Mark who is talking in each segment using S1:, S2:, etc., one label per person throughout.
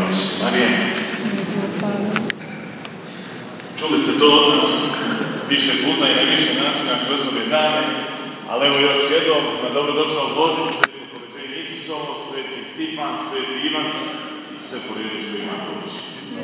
S1: vas, Marije. Čuli ste to od nas više puta i na više načina kroz ove dane, ali evo još jednom, na dobrodošao Božić, sveti povećenje Isusovo, sveti Stefan, sveti Ivan i sve po redu što ima Božić.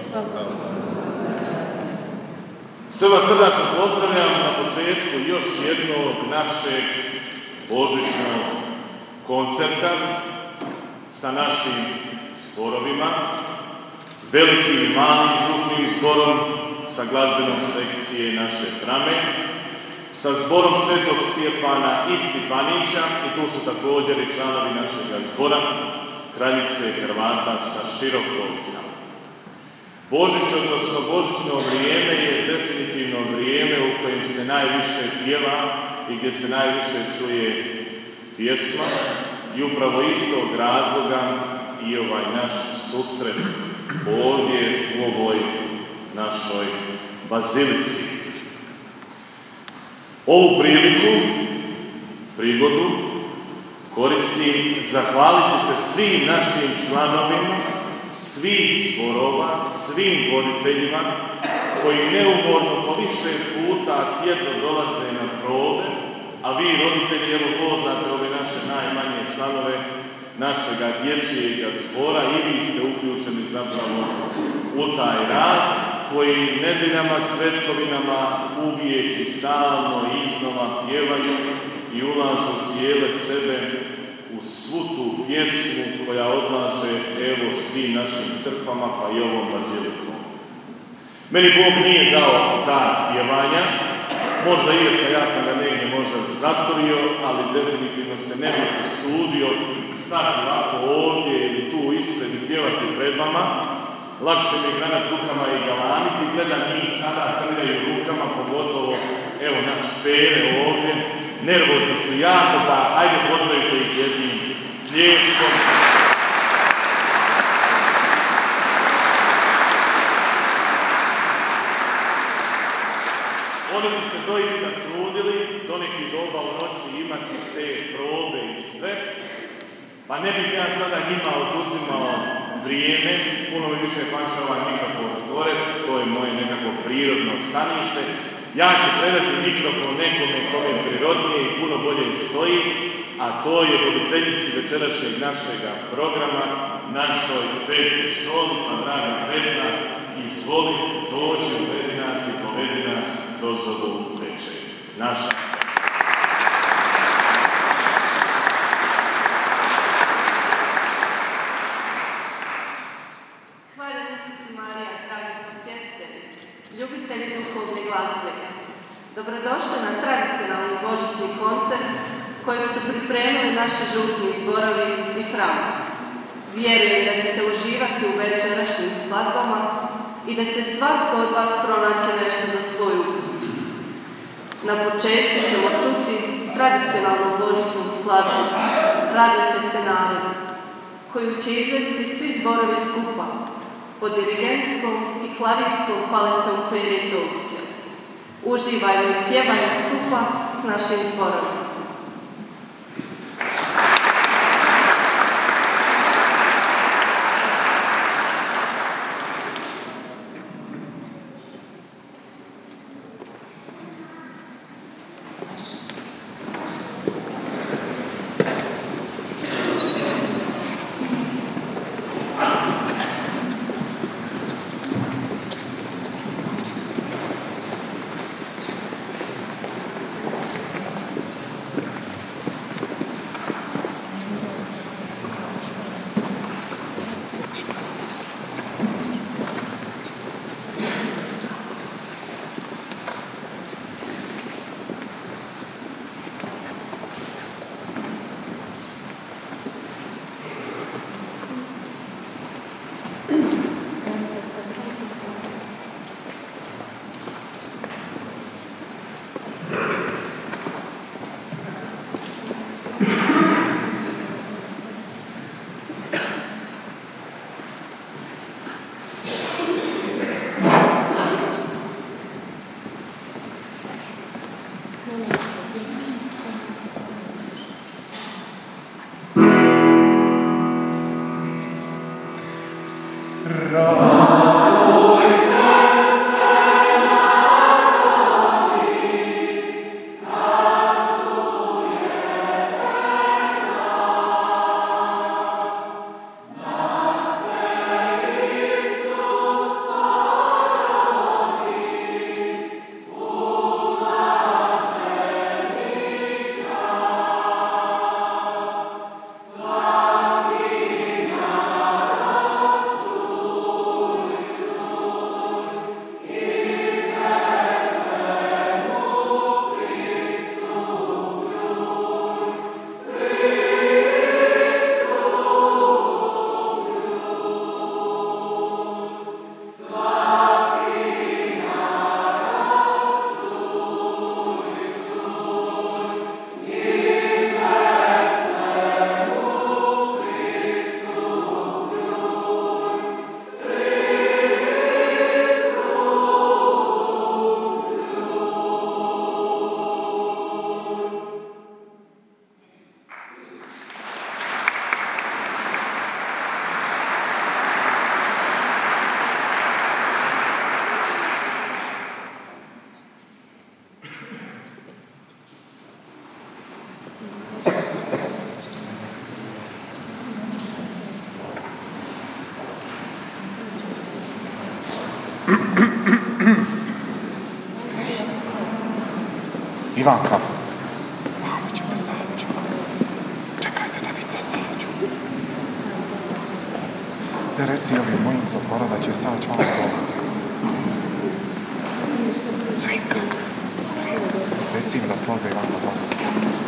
S1: Sve vas srdačno pozdravljam na početku još jednog našeg božićnog koncerta sa našim zborovima, velikim i malim župnim zborom sa glazbenom sekcije naše Frame, sa zborom Svetog Stjepana i Stipanića, i tu su također i članovi našeg zbora, Kraljice Hrvata sa Širokovca. Božić, odnosno božićno vrijeme, je definitivno vrijeme u kojem se najviše pjeva i gdje se najviše čuje pjesma, i upravo iz tog razloga i ovaj naš susret ovdje u ovoj našoj bazilici. Ovu prigodu koristim zahvaliti se svim našim članovima, svih zborova, svim voditeljima koji neumorno po više puta tjedno dolaze na probe, a vi roditelji evo vozate ove naše najmanje članove našega dječjega zbora i vi ste uključeni zapravo u taj rad koji nedeljama, svetkovinama uvijek i stalno iznova pjevaju i ulažu cijele sebe u svu tu pjesmu koja odlaže evo svim našim crkvama pa i ovom bazilikom. Meni Bog nije dao dar pjevanja, možda i jeste, ja sam ga negdje možda zatorio, ali definitivno se ne bih usudio sad ovako ovdje ili tu ispred i pjevati pred vama. Lakše mi je granat rukama i galamiti, gledam njih sada trljaju rukama, pogotovo evo naš Pere ovdje. Nervozni su jako, pa hajde pozdravite ih jednim pljeskom. Oni su se doista trudili do nekih doba u noći imati te probe i sve, pa ne bih ja sada njima oduzimao vrijeme, puno mi više paša ovaj mikrofon gore, to je moje nekako prirodno stanište. Ja ću predati mikrofon nekome kome prirodnije i puno bolje stoji, a to je voditeljici večerašnjeg našega programa, našoj Petri Šoli, pa draga Petra, izvoli doći uvedi nas i povedi nas kroz ovu večer. Naša.
S2: Hvala Isusu Marija, dragi posjetitelji, ljubitelji duhovne glazbe. Dobrodošli na tradicionalni božićni koncert kojeg su pripremili naši župni zborovi i Frama. Vjerujem da ćete uživati u večerašnjim skladbama i da će svatko od vas pronaći nešto za svoj ukus. Na početku ćemo čuti tradicionalnu božićnu skladbu Radujte se narode, koju će izvesti svi zborovi skupa pod dirigentskom i klavirskom paletom Pere Tokića. Uživajmo i pjevajmo skupa s našim zborom.
S3: Ivanka, malo ćemo Sađu. Čekajte da vica Sađu. Da reci ovim mojim sa zbora da će Sađ malo dolak. Svinka. Reci im da sloze Ivanka dolak.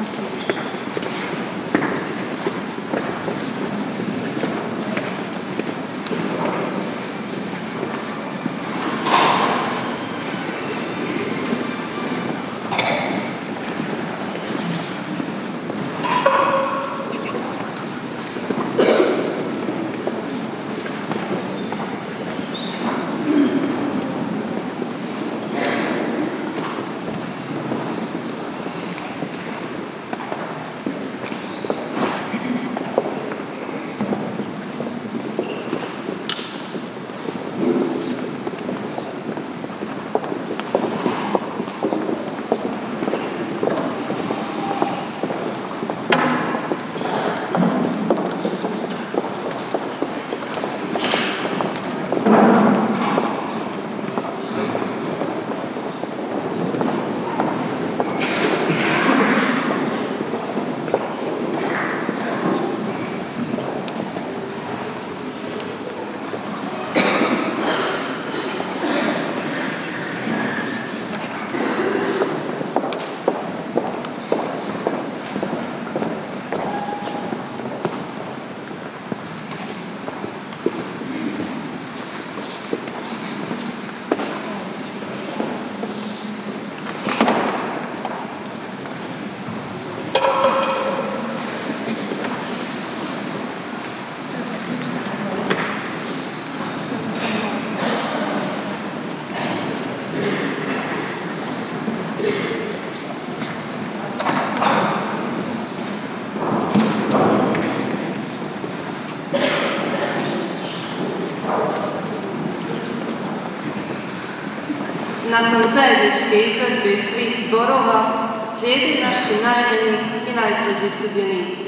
S2: Nakon zajedničke izvedbe svih zborova slijedi naši najmanji i najslađi sudjenici.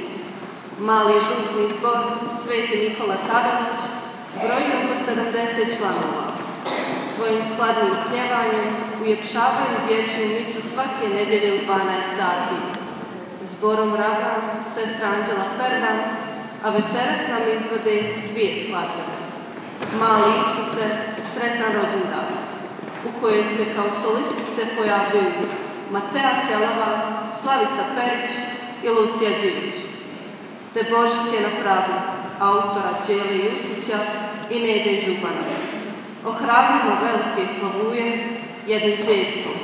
S2: Mali župni zbor Sveti Nikola Kadanić broji oko 70 članova. Svojim skladnim pjevanjem uljepšavaju dječju misu svake nedjelje u 12 sati. Zborom Ravna, sestra Anđela Pervan, a večeras nam izvode dvije skladbe. Mali Isuse, sretan rođendan, u kojoj se kao solistice pojavljuju Matea Kelava, Slavica Perić i Lucija Đivić. Te Božić je na pravu autora Đele Jusića i Nede Zubana. Ohrabrimo velike slavuje jednim pjesmom.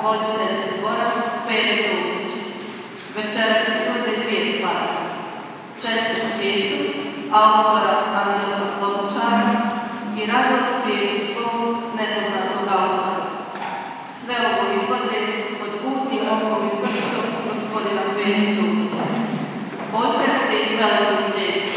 S2: voditelj zbora Pero Dulić. Večera se sude dvije stvari. Često svijetu, autora Anđela Klobučara i razlog svijetu svog nepoznatog autora. Sve ovo izvode od puti okovi prstom gospodina Pero Dulića. Pozdravite ih velikom pljesom.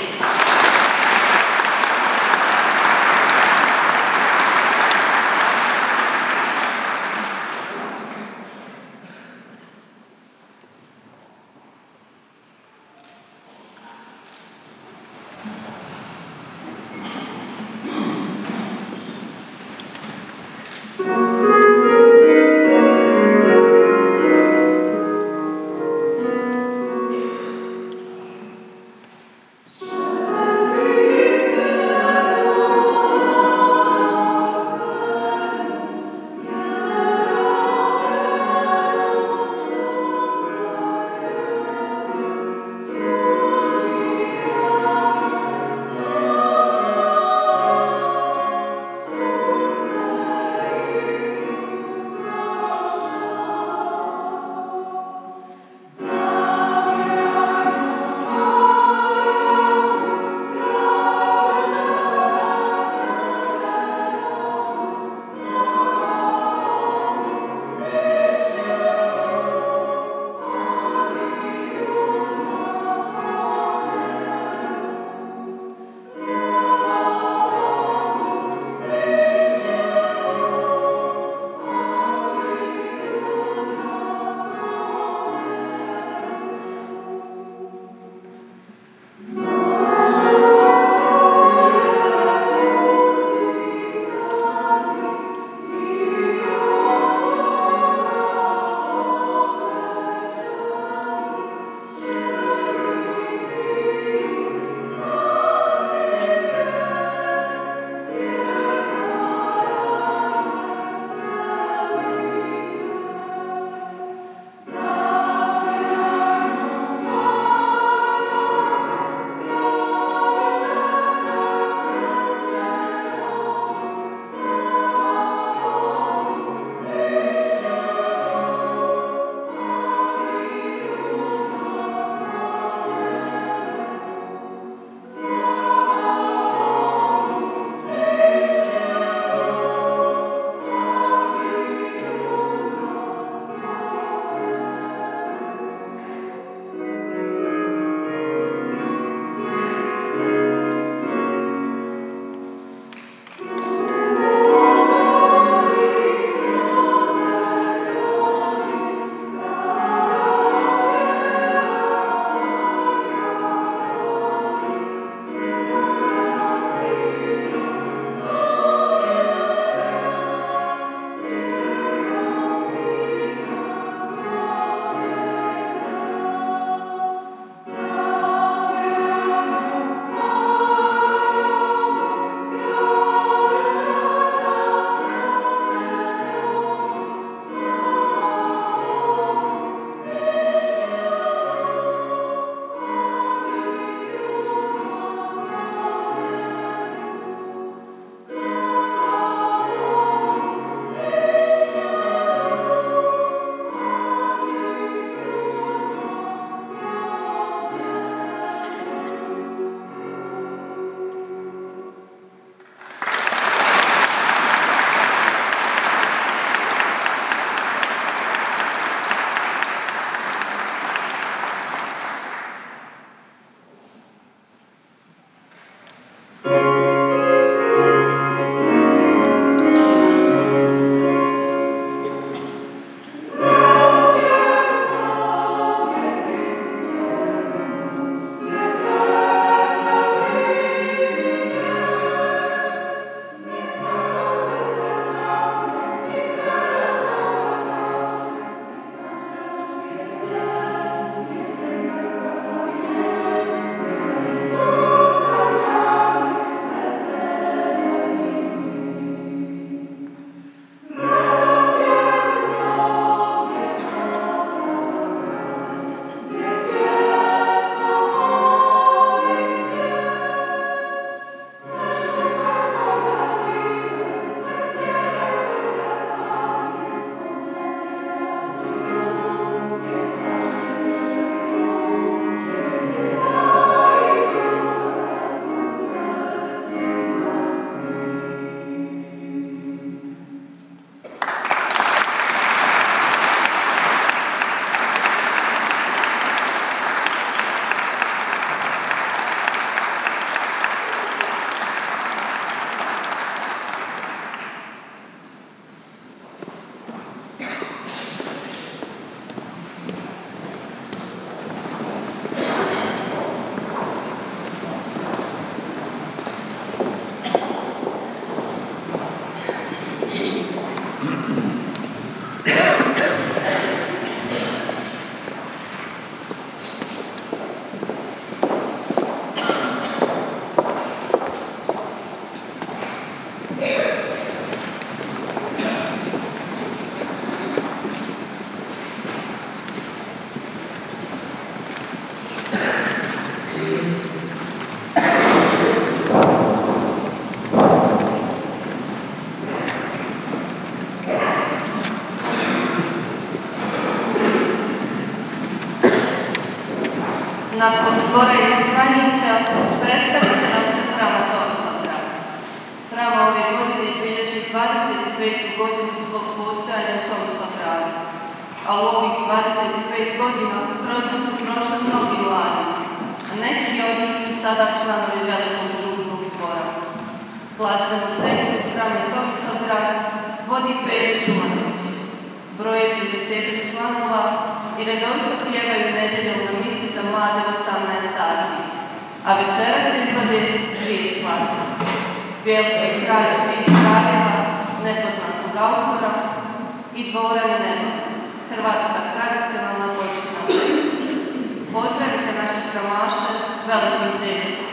S2: Nakon zbora iz Franjića predstavit će nam se Frama Tomislavgrad. Frama ove godine bilježi 25. godinu svog postojanja u Tomislavgradu, a u ovih 25 godina kroz su prošli mnogi mladi, a neki od njih su sada članovi velikog župnog zbora. Glazbenu sekciju Frame Tomislavgrad vodi Pero Šumacić. Broje 30 članova i redovito pjevaju nedjeljom na misi za mlade u 18 sati, a večeras izvode 2 skladbe. Veliki kralj svih kraljeva, nepoznatog autora i Dvorani neba, hrvatska tradicionalna božićna pesma. Pozdravite naše framaše velikim pljesom.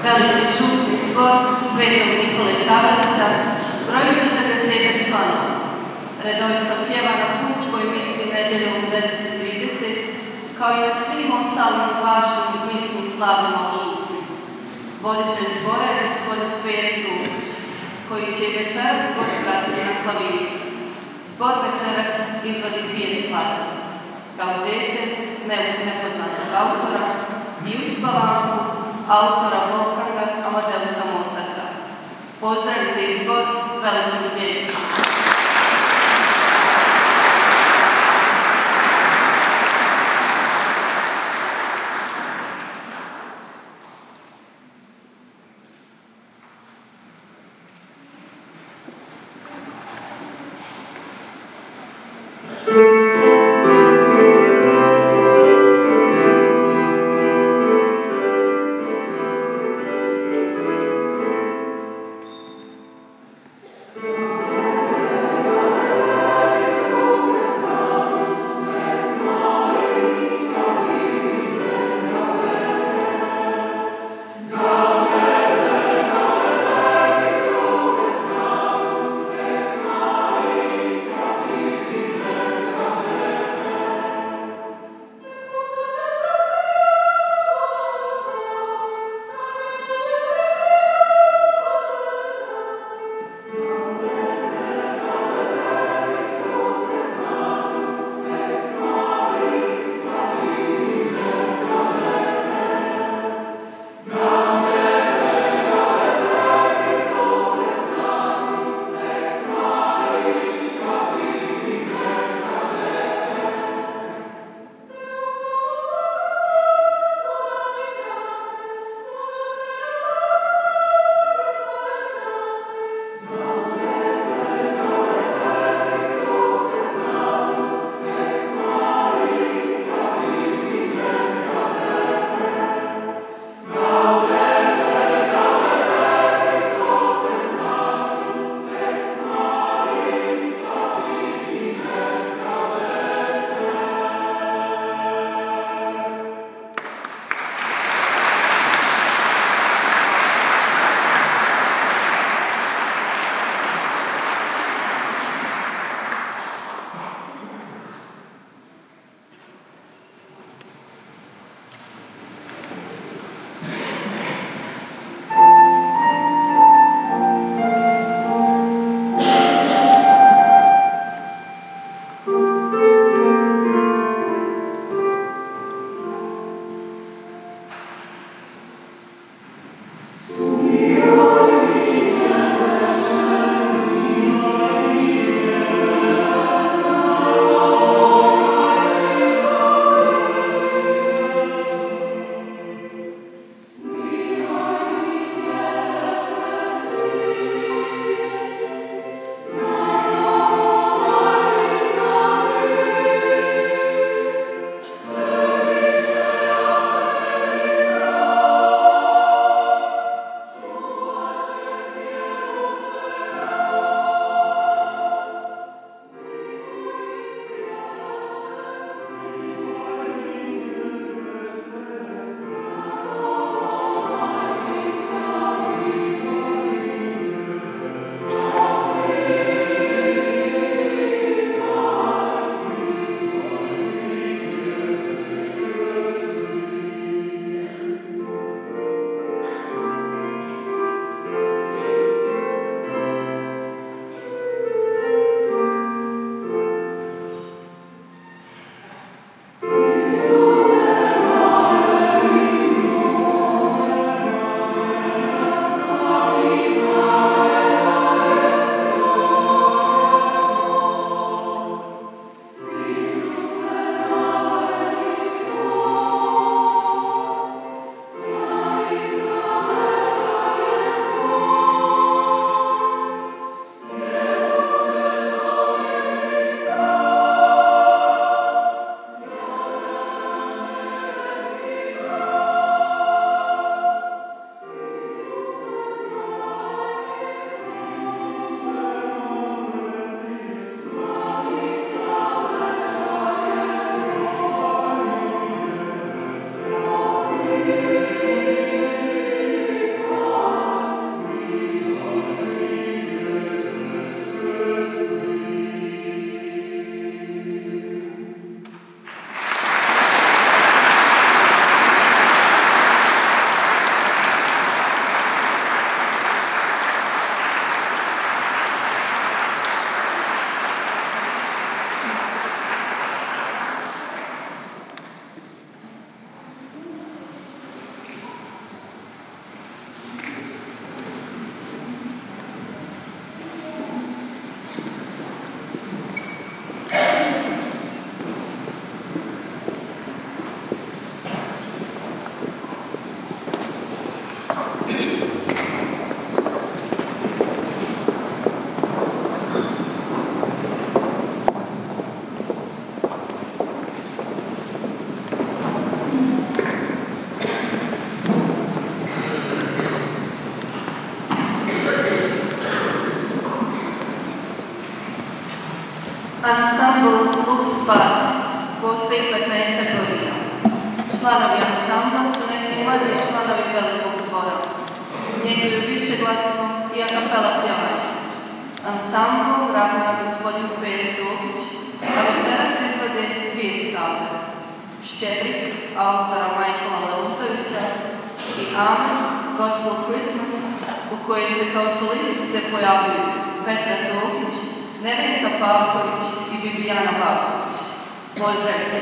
S2: veliki župni zbor Svetog Nikole Kavelića broji 40 članova. Redovito pjeva na pučkoj misiji nedjeljom u 10:30, kao i na svim ostalim važnim misnim slavima u župni. Voditelj zbora je gospodin Pero Tulić, koji će i večeras zbor pratiti na klaviru. Zbor večeras izvodi 2 skladbe: Gaudete, nepoznatog autora, i Uspavanku, autora Wolfganga Amadeusa Mozarta. Pozdravite izbor velikim pjesmom.
S4: Thank
S2: Članovi ansambla su neki mlađi članovi velikog zbora. Njeguju više glasno i akapela pjevanje. Ansambl ravna gospodin Pero Dukić, a večeras izvode 2 skale. Ščedrik, autora Michaela Lelutovića i Amen, Gospel Christmas, u kojoj se kao solistice pojavljuju Petra Dukić, Nevenka Pavković i Bibijana Pavković. Pozdravite!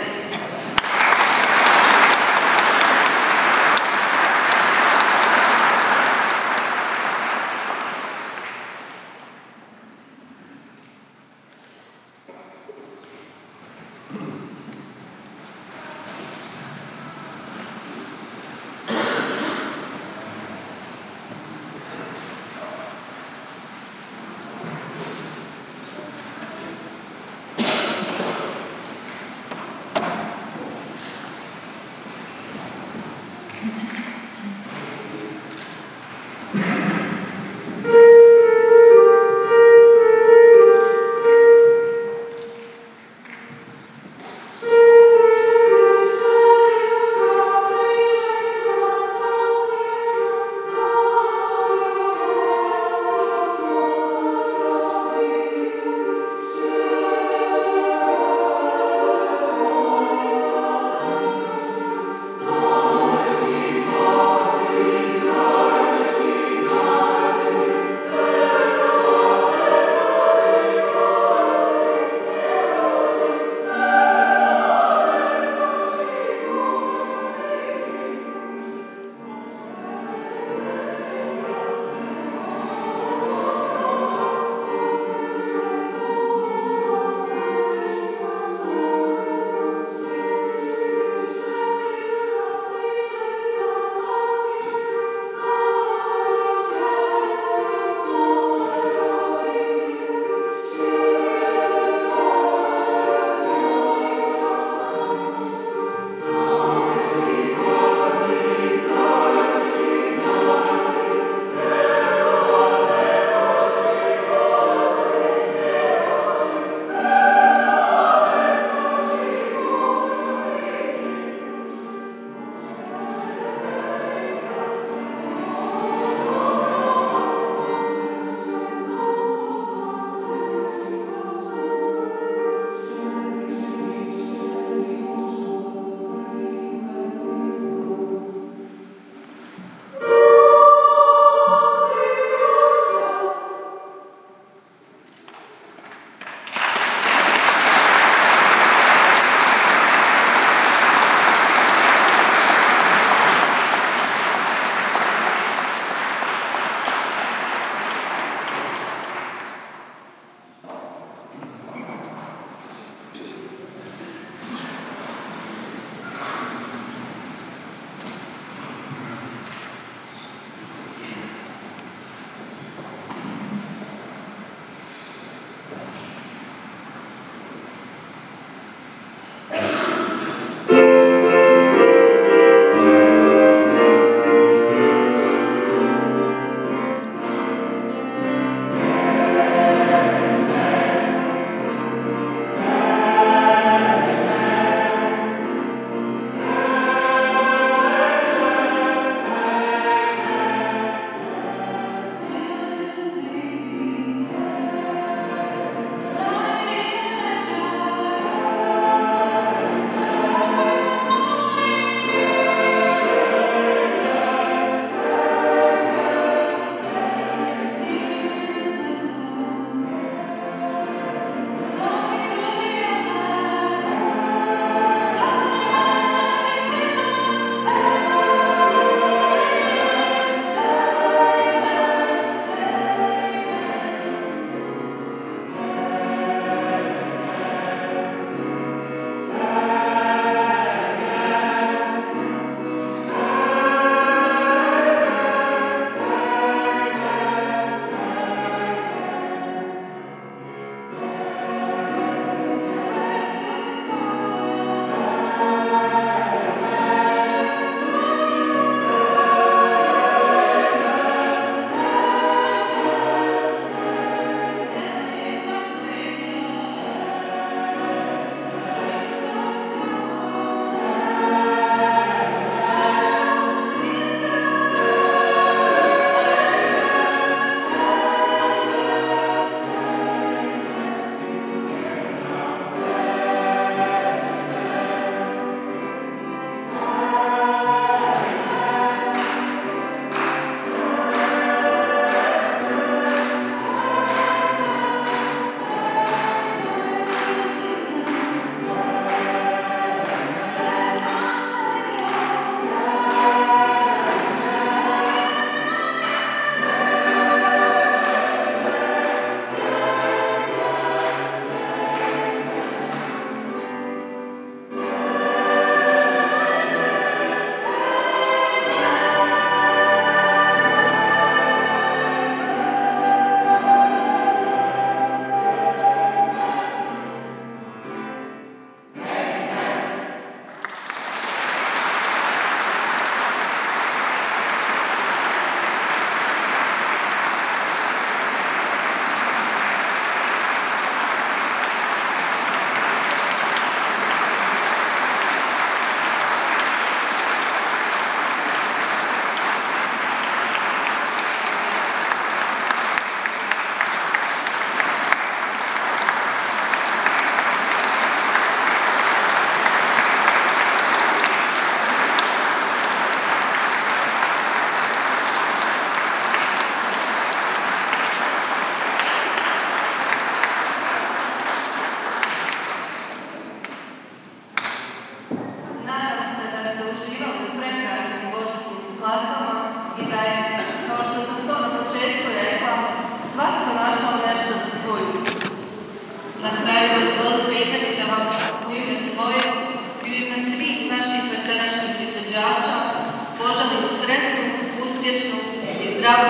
S2: Na kraju dozvolite ipak da vam u ime svoje i u ime svih naših večerašnjih izvođača poželim sretnu, uspješnu i zdravu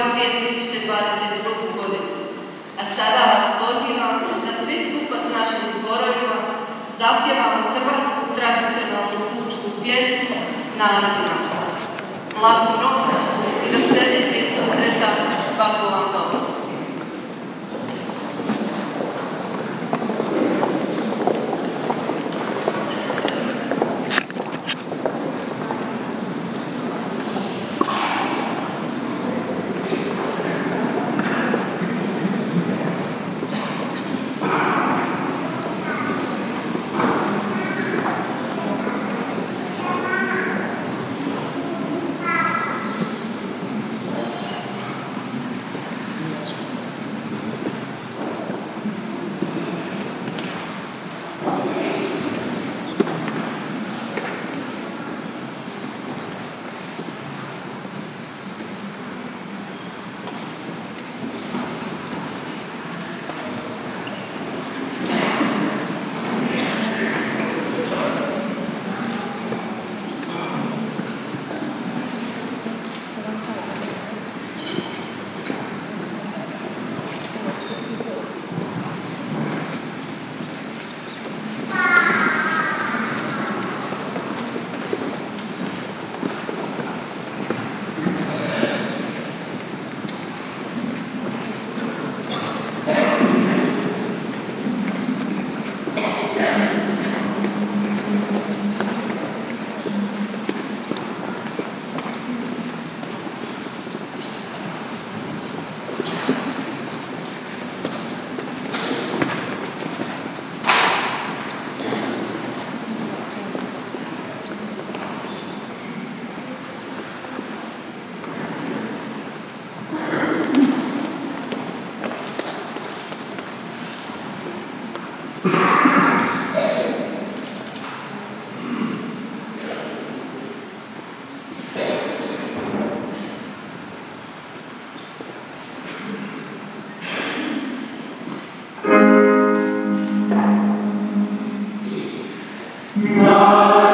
S2: 2022. godinu. A sada vas pozivam da svi skupa s našim zborovima zapjevamo hrvatsku tradicionalnu pučku pjesmu Narod nas. Laku noć i do sljedećih susreta, svako vam dobro.
S4: Narod